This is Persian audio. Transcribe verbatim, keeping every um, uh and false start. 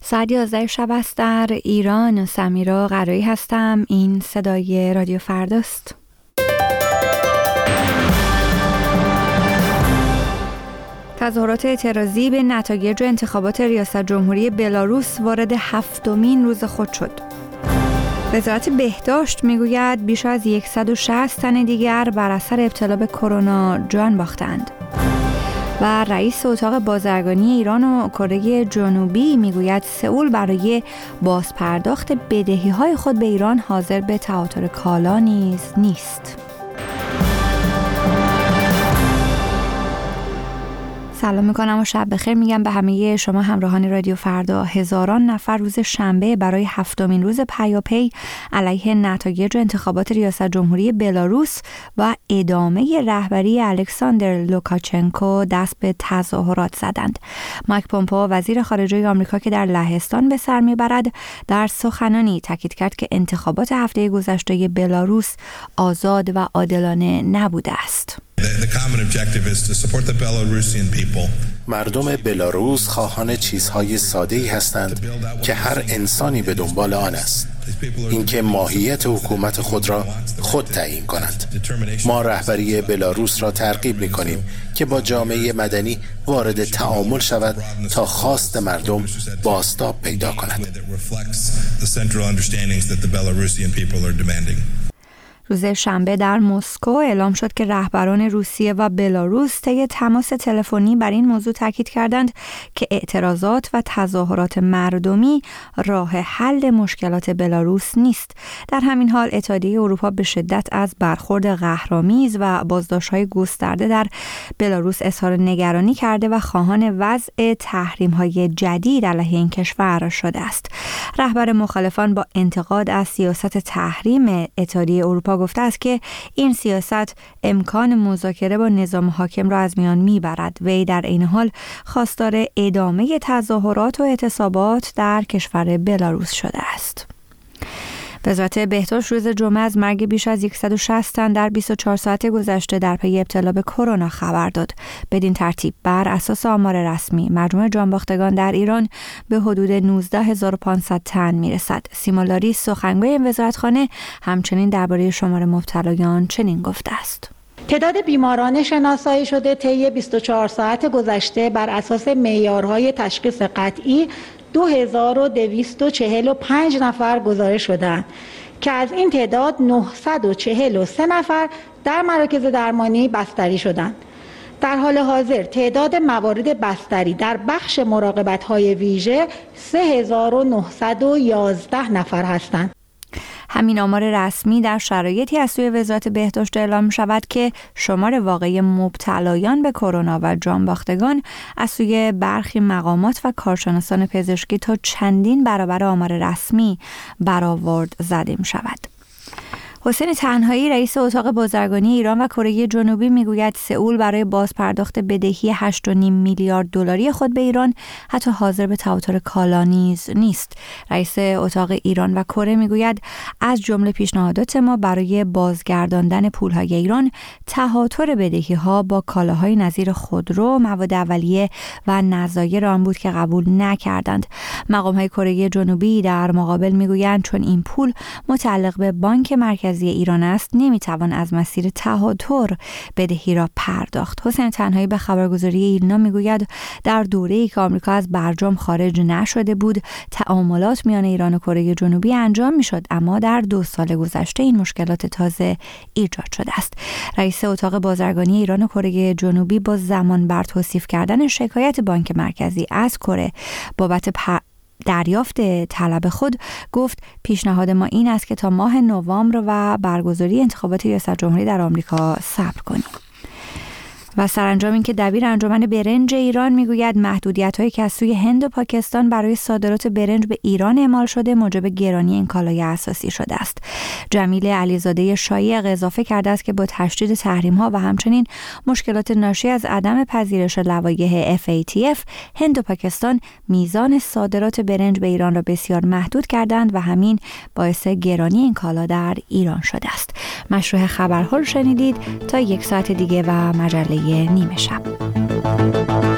ساعت یازده شب است در ایران. سمیرا قرایی هستم. این صدای رادیو فرداست. تظاهرات اعتراضی به نتایج انتخابات ریاست جمهوری بلاروس وارد هفتمین روز خود شد. وزارت بهداشت میگوید بیش از صد و شصت تن دیگر بر اثر ابتلا به کرونا جان باختند. و رئیس اتاق بازرگانی ایران و کره جنوبی میگوید سئول برای بازپرداخت بدهی‌های خود به ایران حاضر به تعاطر کالا نیز نیست. سلام میکنم و شب بخیر میگم به همه شما همراهان رادیو فردا. هزاران نفر روز شنبه برای هفتمین روز پیاپی علیه نتایج انتخابات ریاست جمهوری بلاروس و ادامه رهبری الکساندر لوکاشنکو دست به تظاهرات زدند. مایک پومپئو وزیر خارجه آمریکا که در لهستان به سر میبرد در سخنانی تاکید کرد که انتخابات هفته گذشته بلاروس آزاد و عادلانه نبوده است. مردم بلاروس خواهان چیزهای ساده‌ای هستند که هر انسانی به دنبال آن است، اینکه ماهیت حکومت خود را خود تعیین کنند. ما رهبری بلاروس را ترغیب می‌کنیم که با جامعه مدنی وارد تعامل شود تا خواست مردم بازتاب پیدا کند. روز شنبه در مسکو اعلام شد که رهبران روسیه و بلاروس طی تماس تلفنی بر این موضوع تاکید کردند که اعتراضات و تظاهرات مردمی راه حل مشکلات بلاروس نیست. در همین حال اتحادیه اروپا به شدت از برخورد قهرآمیز و بازداشت‌های گسترده در بلاروس اظهار نگرانی کرده و خواهان وضع تحریم‌های جدید علیه این کشور شده است. رهبر مخالفان با انتقاد از سیاست تحریم اتحادیه اروپا گفته است که این سیاست امکان مذاکره با نظام حاکم را از میان میبرد. وی در این حال خواستار ادامه تظاهرات و اعتصابات در کشور بلاروس شده است. وزارت بهداشت روز جمعه از مرگ بیش از صد و شصت تن در بیست و چهار ساعت گذشته در پی ابتلا به کرونا خبر داد. بدین ترتیب بر اساس آمار رسمی مجموع جانباختگان در ایران به حدود نوزده هزار و پانصد تن میرسد. سیما لاری سخنگوی این وزارتخانه همچنین درباره شمار مبتلایان چنین گفته است: تعداد بیماران شناسایی شده طی بیست و چهار ساعت گذشته بر اساس معیارهای تشخیص قطعی دو هزار و دویست و چهل و پنج نفر گزارش شدند که از این تعداد نهصد و چهل و سه نفر در مراکز درمانی بستری شدند. در حال حاضر تعداد موارد بستری در بخش مراقبت‌های ویژه سه هزار و نهصد و یازده نفر هستند. همین آمار رسمی در شرایطی از سوی وزارت بهداشت اعلام شود که شمار واقعی مبتلایان به کرونا و جانباختگان از سوی برخی مقامات و کارشناسان پزشکی تا چندین برابر آمار رسمی برآورد زده می شود. حسین تنهایی رئیس اتاق بازرگانی ایران و کره جنوبی میگوید سئول برای بازپرداخت بدهی هشت و نیم میلیارد دلاری خود به ایران حتی حاضر به تعاطر کالا نیز نیست. رئیس اتاق ایران و کره میگوید از جمله پیشنهادات ما برای بازگرداندن پولهای ایران تعاطر بدهی ها با کالاهای نظیر خودرو، مواد اولیه و نظایر آن بود که قبول نکردند. مقام های کره جنوبی در مقابل میگویند چون این پول متعلق به بانک مرکزی ایران است نمیتوان از مسیر تعاطر بدهی را پرداخت. حسین تنهایی به خبرگزاری ایرنا میگوید در دوره‌ای که آمریکا از برجام خارج نشده بود تعاملات میان ایران و کره جنوبی انجام میشد، اما در دو سال گذشته این مشکلات تازه ایجاد شده است. رئیس اتاق بازرگانی ایران و کره جنوبی با زمان بر توصیف کردن شکایت بانک مرکزی از کره بابت پر... دریافت طلب خود گفت پیشنهاد ما این است که تا ماه نوامبر و برگزاری انتخابات ریاست جمهوری در آمریکا صبر کنیم. و سرانجام این که دبیر انجمن برنج ایران میگوید محدودیت‌هایی که از سوی هند و پاکستان برای صادرات برنج به ایران اعمال شده موجب گرانی این کالای اساسی شده است. جمیل علیزاده شایع اضافه کرده است که با تشدید تحریم‌ها و همچنین مشکلات ناشی از عدم پذیرش لوایح اف ای تی اف هند و پاکستان میزان صادرات برنج به ایران را بسیار محدود کردند و همین باعث گرانی این کالا در ایران شده است. مشروع خبرها رو شنیدید. تا یک ساعت دیگه و مجله نیمه شب.